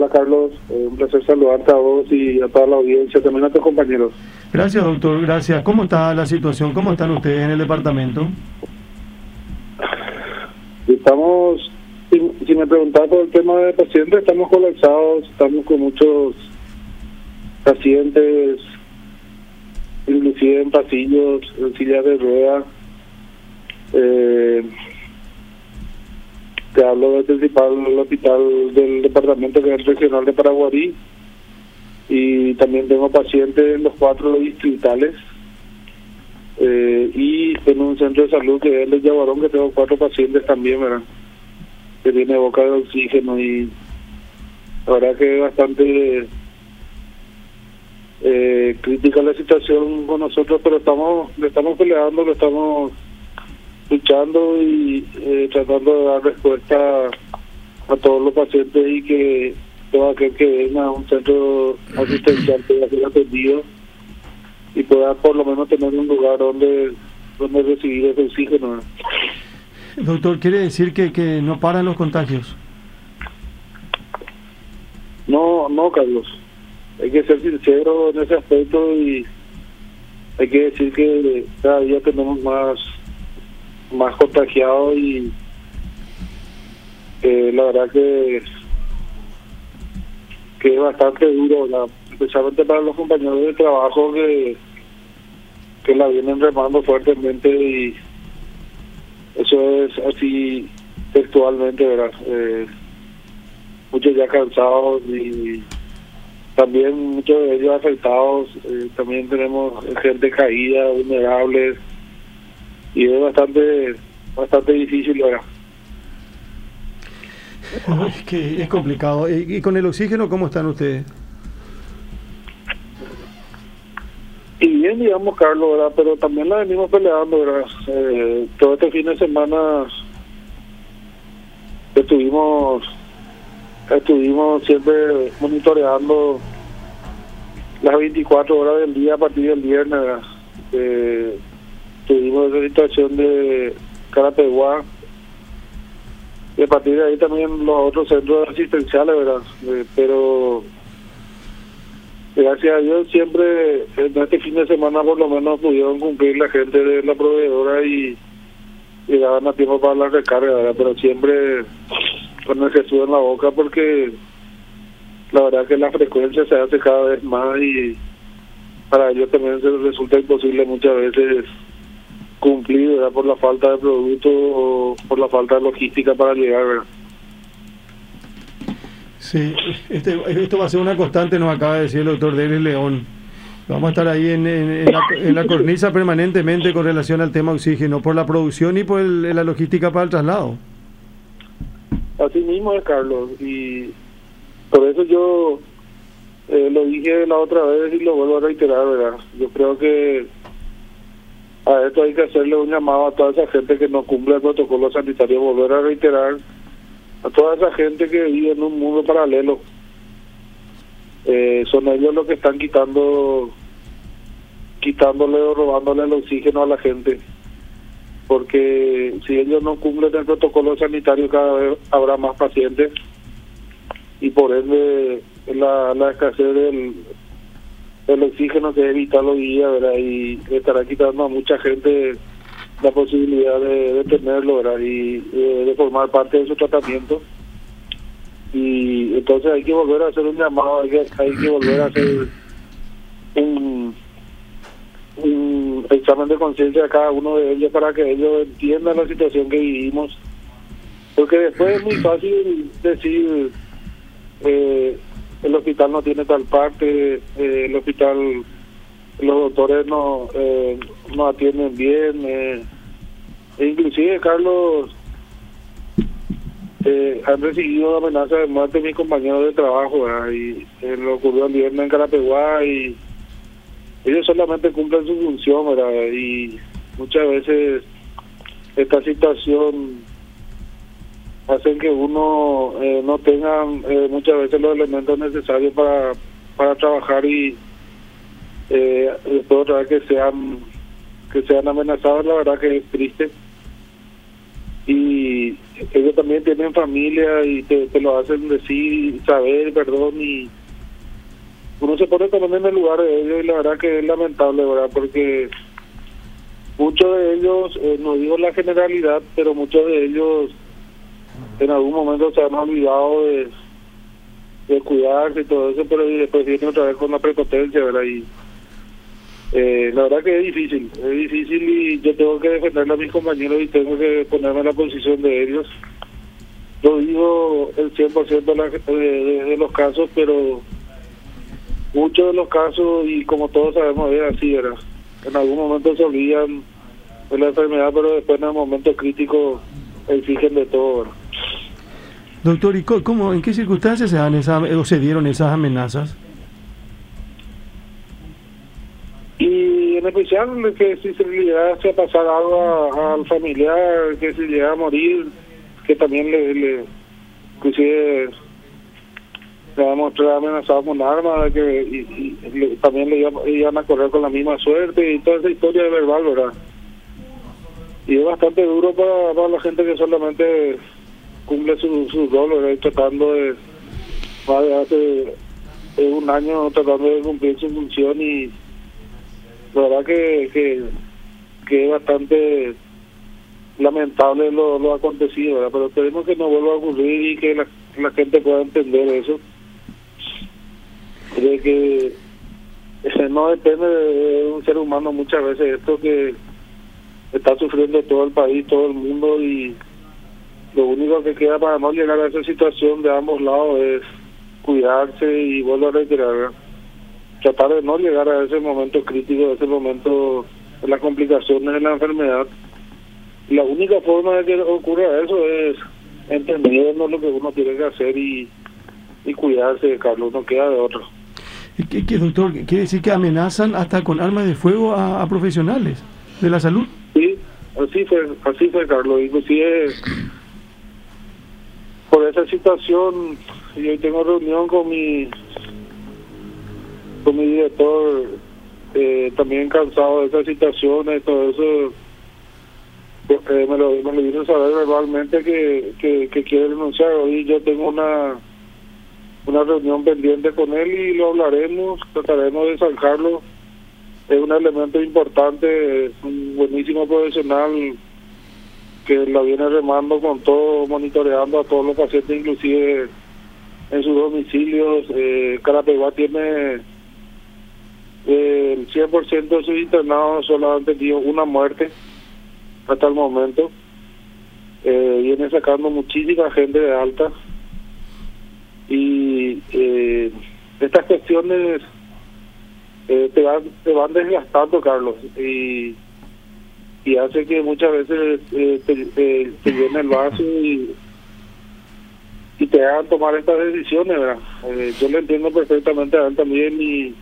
Hola Carlos, un placer saludarte a vos y a toda la audiencia, también a tus compañeros. Gracias, doctor, gracias. ¿Cómo está la situación? ¿Cómo están ustedes en el departamento? Estamos, si me preguntas por el tema de pacientes, estamos colapsados, estamos con muchos pacientes, inclusive en pasillos, en sillas de ruedas. Te hablo del principal hospital del departamento, que es el regional de Paraguarí, y también tengo pacientes en los 4 distritales, y en un centro de salud que es el de Yaguarón, que tengo 4 pacientes también, ¿verdad? Que tiene boca de oxígeno, y la verdad que es bastante crítica la situación con nosotros, pero le estamos peleando, le estamos luchando y tratando de dar respuesta a todos los pacientes, y que todo aquel que venga a un centro asistencial pueda ser atendido y pueda por lo menos tener un lugar donde recibir ese oxígeno. Doctor, ¿quiere decir que no paran los contagios? No, Carlos. Hay que ser sincero en ese aspecto, y hay que decir que cada día tenemos más contagiados, y la verdad que es bastante duro, especialmente para los compañeros de trabajo que la vienen remando fuertemente, y eso es así textualmente, ¿verdad? Muchos ya cansados y también muchos de ellos afectados. También tenemos gente caída, vulnerables, y es bastante difícil, ¿verdad? Es que es complicado. ¿Y con el oxígeno cómo están ustedes? Y bien, digamos, Carlos, ¿verdad? Pero también la venimos peleando, ¿verdad? Todo este fin de semana estuvimos siempre monitoreando las 24 horas del día a partir del viernes, ¿verdad? Tuvimos esa situación de Carapeguá, y a partir de ahí también los otros centros asistenciales, ¿verdad? Pero gracias a Dios siempre en este fin de semana por lo menos pudieron cumplir la gente de la proveedora y llegaban a tiempo para la recarga, ¿verdad? Pero siempre con el Jesús en la boca, porque la verdad que la frecuencia se hace cada vez más, y para ellos también se resulta imposible muchas veces cumplir, ¿verdad? Por la falta de producto o por la falta de logística para llegar, ¿verdad? Sí, esto va a ser una constante, nos acaba de decir el doctor Denis León. Vamos a estar ahí en la cornisa permanentemente con relación al tema oxígeno, por la producción y por la logística para el traslado. Así mismo es, Carlos, y por eso yo lo dije la otra vez y lo vuelvo a reiterar, ¿verdad? Yo creo que a esto hay que hacerle un llamado a toda esa gente que no cumple el protocolo sanitario, volver a reiterar a toda esa gente que vive en un mundo paralelo. Son ellos los que están quitándole o robándole el oxígeno a la gente, porque si ellos no cumplen el protocolo sanitario, cada vez habrá más pacientes, y por ende la escasez del oxígeno que es vital hoy día, ¿verdad? Y estará quitando a mucha gente la posibilidad de tenerlo, ¿verdad? Y de formar parte de su tratamiento. Y entonces hay que volver a hacer un llamado, hay que volver a hacer un examen de conciencia a cada uno de ellos, para que ellos entiendan la situación que vivimos, porque después es muy fácil decir el hospital no tiene tal parte, el hospital, los doctores no atienden bien, e inclusive, Carlos, han recibido amenazas de muerte mis compañeros de trabajo, ¿verdad? Y lo ocurrió el viernes en Carapeguá, y ellos solamente cumplen su función, ¿verdad? Y muchas veces esta situación hacen que uno no tenga muchas veces los elementos necesarios para trabajar, y después otra vez que sean amenazados. La verdad que es triste, y ellos también tienen familia y te lo hacen decir, saber, perdón, y uno se pone también en el lugar de ellos y la verdad que es lamentable, ¿verdad? Porque muchos de ellos, no digo la generalidad, pero muchos de ellos en algún momento se han olvidado de cuidarse y todo eso, pero después vienen otra vez con la prepotencia, ¿verdad? Y la verdad que es difícil y yo tengo que defenderle a mis compañeros y tengo que ponerme en la posición de ellos. Yo digo el 100% de los casos, pero muchos de los casos, y como todos sabemos, es así, ¿verdad? En algún momento se olvidan de la enfermedad, pero después en el momento crítico exigen de todo, ¿verdad? Doctor, ¿y en qué circunstancias se dieron esas amenazas? Y en especial que si se le llegase a pasar algo al familiar, que si llegara a morir, que también inclusive le habíamos amenazado con armas, que también le iban a correr con la misma suerte y toda esa historia de verbal, ¿verdad? Y es bastante duro para la gente que solamente cumple su rol, ¿verdad? Tratando de, más de hace un año tratando de cumplir su función, y la verdad que es bastante lamentable lo acontecido, ¿verdad? Pero esperemos que no vuelva a ocurrir y que la gente pueda entender eso, de que no depende de un ser humano muchas veces esto, que está sufriendo todo el país, todo el mundo, y lo único que queda para no llegar a esa situación de ambos lados es cuidarse y vuelvo a reiterar, ¿verdad? Tratar de no llegar a ese momento crítico, a ese momento de las complicaciones de la enfermedad. Y la única forma de que ocurra eso es entendiendo lo que uno tiene que hacer y cuidarse, Carlos, no queda de otro. ¿Qué, doctor? ¿Quiere decir que amenazan hasta con armas de fuego a profesionales de la salud? Sí, así fue, Carlos. Inclusive por esa situación, y hoy tengo reunión con mi director, también cansado de esas situaciones, todo eso, me lo hizo saber verbalmente que quiere renunciar. Hoy yo tengo una reunión pendiente con él y lo hablaremos, trataremos de zanjarlo. Es un elemento importante, es un buenísimo profesional que la viene remando con todo, monitoreando a todos los pacientes, inclusive en sus domicilios. Carapeguá tiene el 100% de sus internados, solamente han tenido una muerte hasta el momento. Viene sacando muchísima gente de alta, y estas cuestiones te van desgastando, Carlos, y hace que muchas veces te llene el vaso y te hagan tomar estas decisiones, ¿verdad? Yo lo entiendo perfectamente a él también, y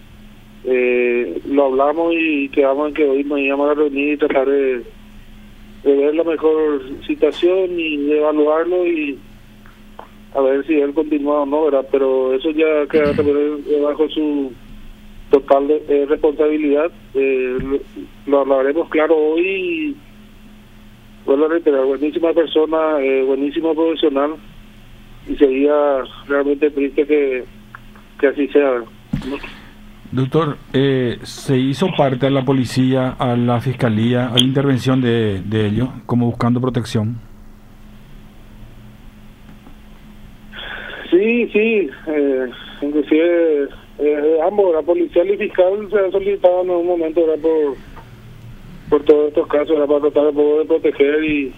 lo hablamos y quedamos en que hoy nos íbamos a reunir y tratar de ver la mejor situación y de evaluarlo y a ver si él continúa o no, ¿verdad? Pero eso ya queda también bajo su total responsabilidad. Lo hablaremos claro hoy y vuelvo a reiterar, buenísima persona, buenísimo profesional, y sería realmente triste que así sea. Doctor, ¿se hizo parte a la policía, a la fiscalía, a la intervención de ellos, como buscando protección? Sí, inclusive ambos, la policial y fiscal, se han solicitado en un momento, ¿verdad? por todos estos casos, ¿verdad? Para tratar de proteger,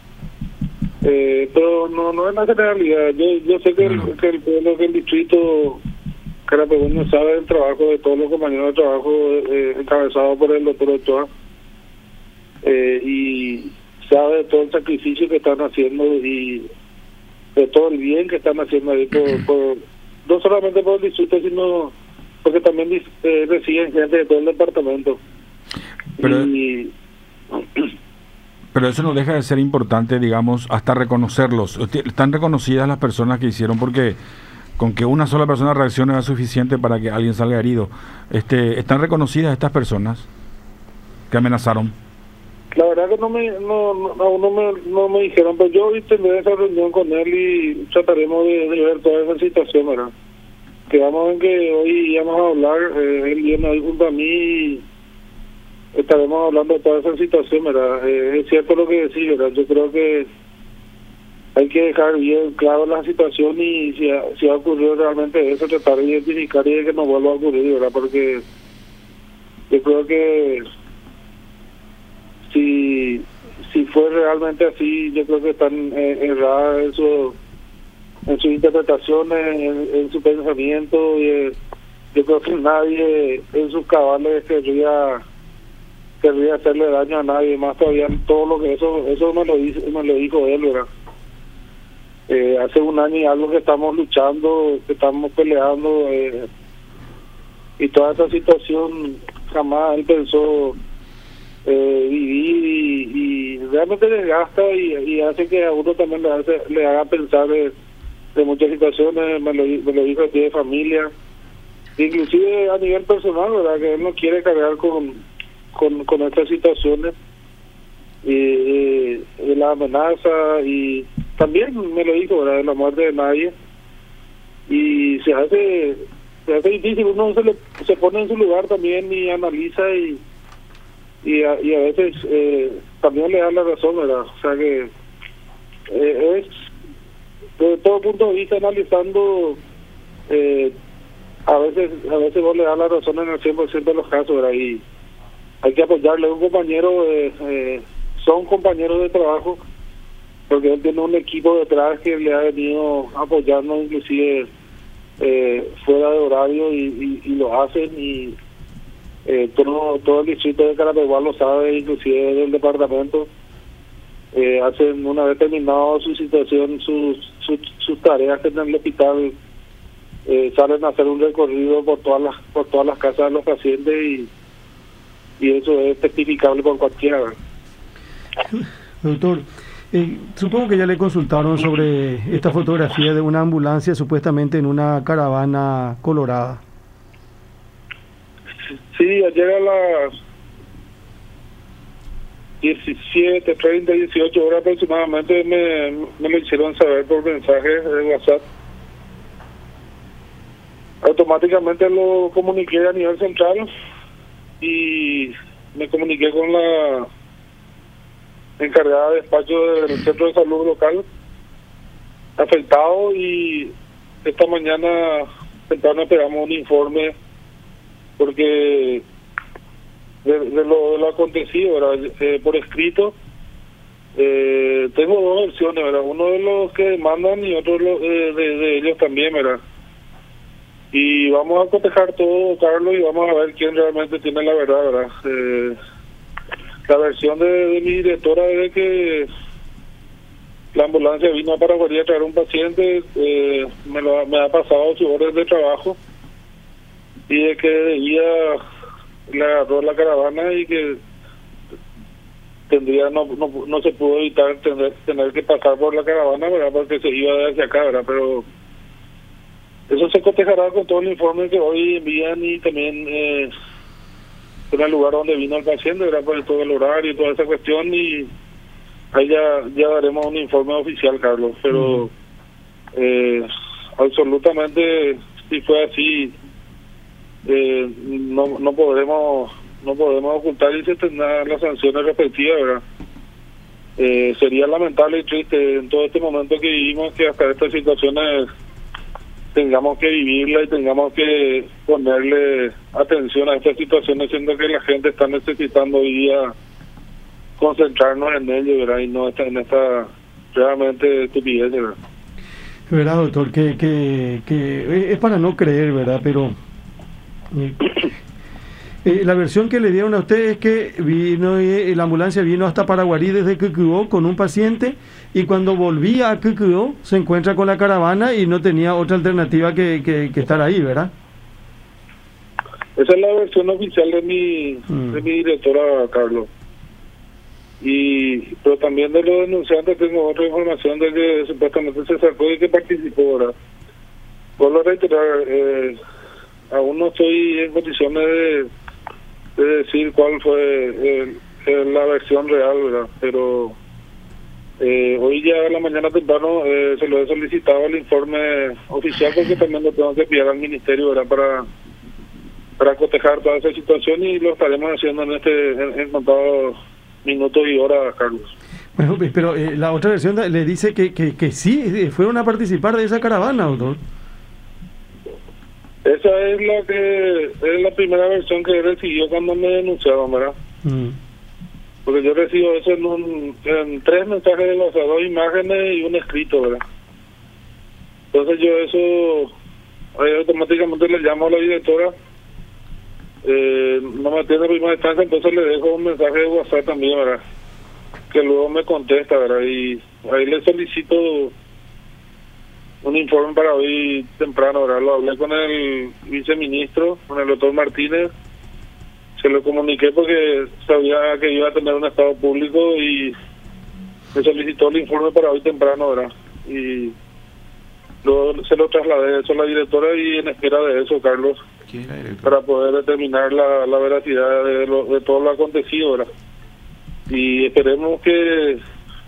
pero no es la generalidad. Yo sé que el distrito carapegueño sabe el trabajo de todos los compañeros de trabajo encabezados por el doctor Ochoa, y sabe de todo el sacrificio que están haciendo y de todo el bien que están haciendo ahí, no solamente por el distrito, sino porque también reciben gente de todo el departamento. Pero eso no deja de ser importante, digamos, hasta reconocerlos. Están reconocidas las personas que hicieron, porque con que una sola persona reaccione es suficiente para que alguien salga herido. ¿Están reconocidas estas personas que amenazaron? La verdad que aún no me dijeron, pero yo hoy tendré esa reunión con él y trataremos de ver toda esa situación, ¿verdad? Quedamos en que hoy íbamos a hablar, él viene ahí junto a mí y estaremos hablando de toda esa situación, ¿verdad? Es cierto lo que decís, ¿verdad? Yo creo que hay que dejar bien claro la situación y si ha ocurrido realmente eso, tratar de identificar y de que no vuelva a ocurrir, ¿verdad? Porque yo creo que si fue realmente así, yo creo que están erradas en sus interpretaciones, en su pensamiento. Yo creo que nadie en sus cabales querría hacerle daño a nadie, más todavía todo lo que eso me lo dijo él, ¿verdad? Hace un año y algo que estamos luchando, que estamos peleando, y toda esa situación jamás él pensó vivir y realmente desgasta y hace que a uno también le haga pensar de muchas situaciones. Me lo dijo aquí de familia, inclusive a nivel personal, ¿verdad? Que él no quiere cargar con estas situaciones y la amenaza, y también me lo dijo, ¿verdad? De la muerte de nadie, y se hace difícil. Uno se pone en su lugar también y analiza y a veces también le da la razón, ¿verdad? O sea que es desde todo punto de vista analizando, a veces vos le das la razón en el 100% de los casos, ¿verdad? Y hay que apoyarle a un compañero, son compañeros de trabajo, porque él tiene un equipo detrás que le ha venido apoyando inclusive fuera de horario y lo hacen, y todo el distrito de Carapeguá lo sabe, inclusive del departamento. Hacen, una vez terminado su situación, sus tareas en el hospital, salen a hacer un recorrido por todas las casas de los pacientes, y eso es testificable por cualquiera. Doctor, supongo que ya le consultaron sobre esta fotografía de una ambulancia supuestamente en una caravana colorada. Sí, ayer a las 17:30, 18 horas aproximadamente me lo hicieron saber por mensaje de WhatsApp. Automáticamente lo comuniqué a nivel central y me comuniqué con la encargada de despacho del centro de salud local afectado, y esta mañana temprano esperamos un informe porque de lo acontecido, ¿verdad? Por escrito. Tengo dos versiones, ¿verdad? Uno de los que demandan y otro de ellos también, ¿verdad? Y vamos a cotejar todo, Carlos, y vamos a ver quién realmente tiene la verdad, ¿verdad? La versión de mi directora es de que la ambulancia vino a Paraguay a traer un paciente, me ha pasado su orden de trabajo, y de que le agarró la caravana y que no se pudo evitar tener que pasar por la caravana, ¿verdad? Porque se iba hacia acá, ¿verdad? Pero eso se cotejará con todo el informe que hoy envían, y también con el lugar donde vino el paciente, ¿verdad? Por todo el horario y toda esa cuestión, y ahí ya daremos un informe oficial, Carlos. Pero absolutamente, si fue así, no podremos ocultar y se tendrán las sanciones respectivas, ¿verdad? Sería lamentable y triste en todo este momento que vivimos que hasta estas situaciones tengamos que vivirla y tengamos que ponerle atención a estas situaciones, siendo que la gente está necesitando hoy día concentrarnos en ello, ¿verdad? Y no en esta realmente estupidez, ¿verdad? ¿Verdad, doctor? Que es para no creer, ¿verdad? Pero la versión que le dieron a ustedes es que la ambulancia vino hasta Paraguarí desde Quequegó con un paciente, y cuando volvía a Quequegó se encuentra con la caravana y no tenía otra alternativa que estar ahí, ¿verdad? Esa es la versión oficial de mi directora, Carlos. Pero también de los denunciantes tengo otra información de que supuestamente se sacó y que participó, ¿verdad? Vuelvo a reiterar, aún no estoy en condiciones de decir cuál fue la versión real, ¿verdad? Pero hoy ya a la mañana temprano se lo he solicitado el informe oficial, porque también lo tengo que enviar al ministerio, ¿verdad? Para cotejar toda esa situación, y lo estaremos haciendo en contados minutos y horas, Carlos. Bueno, pero la otra versión le dice que sí, fueron a participar de esa caravana, doctor. Esa es la primera versión que recibió cuando me denunciaron, ¿verdad? Porque yo recibo eso en 3 mensajes de los 2 imágenes y un escrito, ¿verdad? Entonces yo eso automáticamente le llamo a la directora, no me atiende en primera instancia, entonces le dejo un mensaje de WhatsApp también, ¿verdad? Que luego me contesta, ¿verdad? Y ahí le solicito un informe para hoy temprano, ¿verdad? Lo hablé con el viceministro, con el doctor Martínez, se lo comuniqué porque sabía que iba a tener un estado público y me solicitó el informe para hoy temprano, ¿verdad? Y luego se lo trasladé eso a la directora, y en espera de eso, Carlos, para poder determinar la veracidad de todo lo acontecido, ¿verdad? Y esperemos que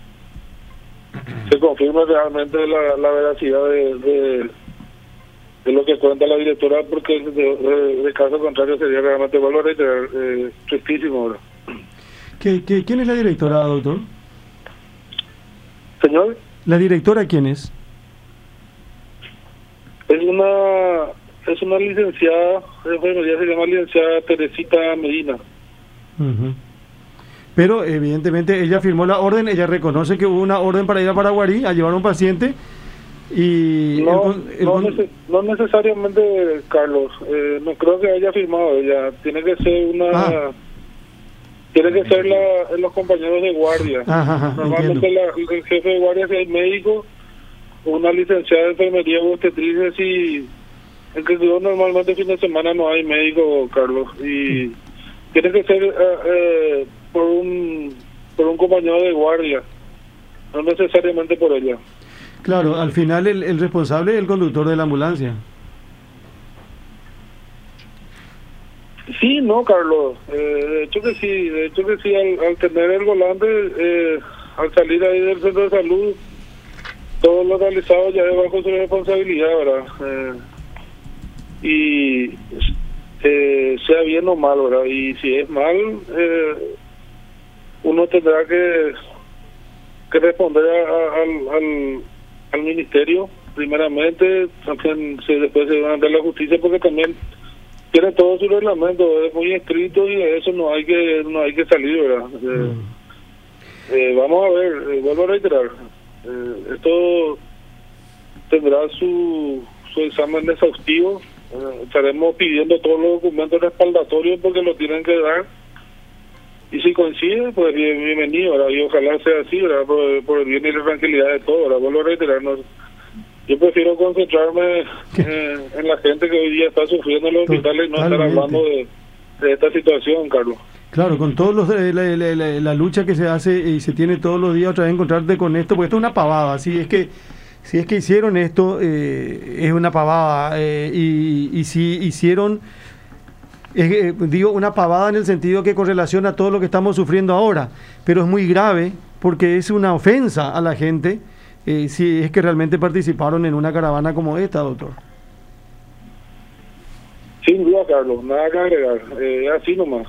se confirme realmente la veracidad de lo que cuenta la directora, porque de caso contrario sería realmente, vuelvo a reiterar, tristísimo, ¿verdad? ¿Quién es la directora, doctor? Señor, ¿la directora quién es? Es una licenciada de enfermería, se llama licenciada Teresita Medina. Pero evidentemente ella firmó la orden, ella reconoce que hubo una orden para ir a Paraguarí a llevar a un paciente, y no necesariamente, Carlos, no creo que haya firmado ella, tiene que ser los compañeros de guardia. Normalmente el jefe de guardia, si hay médico, una licenciada de enfermería o obstetricia, si en que yo normalmente fin de semana no hay médico, Carlos, y tiene que ser por un compañero de guardia, no necesariamente por ella. Claro, al final el responsable es el conductor de la ambulancia. Sí, no, Carlos, de hecho que sí, al tener el volante, al salir ahí del centro de salud, todo lo realizado ya es bajo su responsabilidad, ¿verdad? Y sea bien o mal, ¿verdad? Y si es mal, uno tendrá que responder al ministerio primeramente, también después se va a dar la justicia, porque también tiene todo su reglamento, es muy estricto, y de eso no hay que salir, ¿verdad? Vamos a ver, vuelvo a reiterar, esto tendrá su examen exhaustivo, estaremos pidiendo todos los documentos respaldatorios porque lo tienen que dar, y si coincide, pues bienvenido, ¿verdad? Y ojalá sea así, ¿verdad? Por el bien y la tranquilidad de todos, ¿verdad? Vuelvo a reiterarnos. Yo prefiero concentrarme en la gente que hoy día está sufriendo en los hospitales y no estar hablando de esta situación, Carlos. Claro, con todos la lucha que se hace y se tiene todos los días otra vez encontrarte con esto, porque esto es una pavada. Si es que hicieron esto, es una pavada, y si hicieron, digo, una pavada en el sentido que con relación a todo lo que estamos sufriendo ahora, pero es muy grave porque es una ofensa a la gente, si es que realmente participaron en una caravana como esta, doctor. Sin duda, Carlos, nada que agregar, así nomás,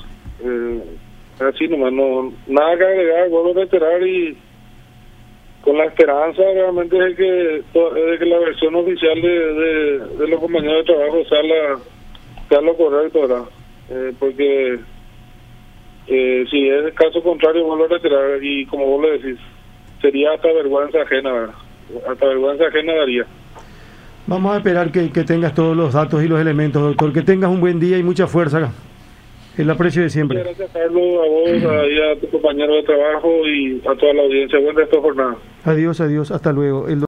no, nada que agregar, vuelvo a reiterar, y con la esperanza realmente de que la versión oficial de los compañeros de trabajo sea lo correcto, ¿verdad? Porque si es el caso contrario, vuelvo a reiterar, y como vos le decís, sería hasta vergüenza ajena, ¿verdad? Hasta vergüenza ajena daría. Vamos a esperar que tengas todos los datos y los elementos, doctor. Que tengas un buen día y mucha fuerza. El aprecio de siempre. Muchas gracias, Carlos, a vos, a tu compañero de trabajo y a toda la audiencia. Buen resto de jornada. Adiós, hasta luego.